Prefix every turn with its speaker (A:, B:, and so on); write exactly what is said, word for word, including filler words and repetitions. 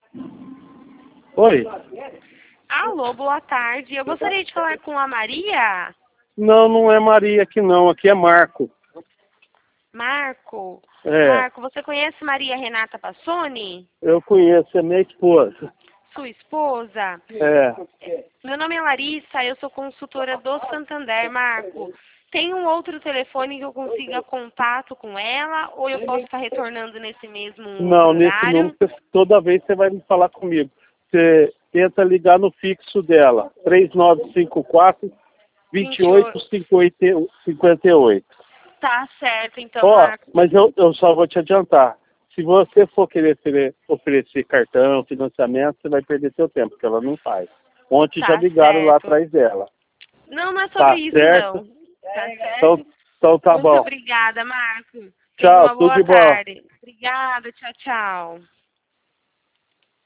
A: Oi?
B: Alô, boa tarde. Eu gostaria de falar com a Maria.
A: Não, não é Maria aqui não, aqui é Marco.
B: Marco?
A: É,
B: Marco, você conhece Maria Renata Passoni?
A: eu conheço, é minha esposa.
B: Sua esposa?
A: É,
B: Meu nome é Larissa, eu sou consultora do Santander. Marco, tem um outro telefone que eu consiga contato com ela ou eu posso estar retornando nesse mesmo
A: não, nesse
B: horário?
A: número, você- toda vez você vai me falar comigo. Você tenta ligar no fixo dela, três nove cinco quatro, dois oito cinco oito.
B: Tá certo, então,
A: Ó,
B: Marco.
A: mas eu, eu só vou te adiantar. Se você for querer ofere- oferecer cartão, financiamento, você vai perder seu tempo, porque ela não faz. Ontem já
B: Tá
A: ligaram lá
B: certo.
A: atrás dela.
B: Não, não é sobre
A: Tá
B: isso,
A: certo?
B: não. Tá certo?
A: Então, então tá
B: Muito
A: bom.
B: obrigada, Marco. Tenha
A: Tchau,
B: uma
A: tudo
B: boa
A: de bom.
B: tarde. Obrigada, tchau, tchau.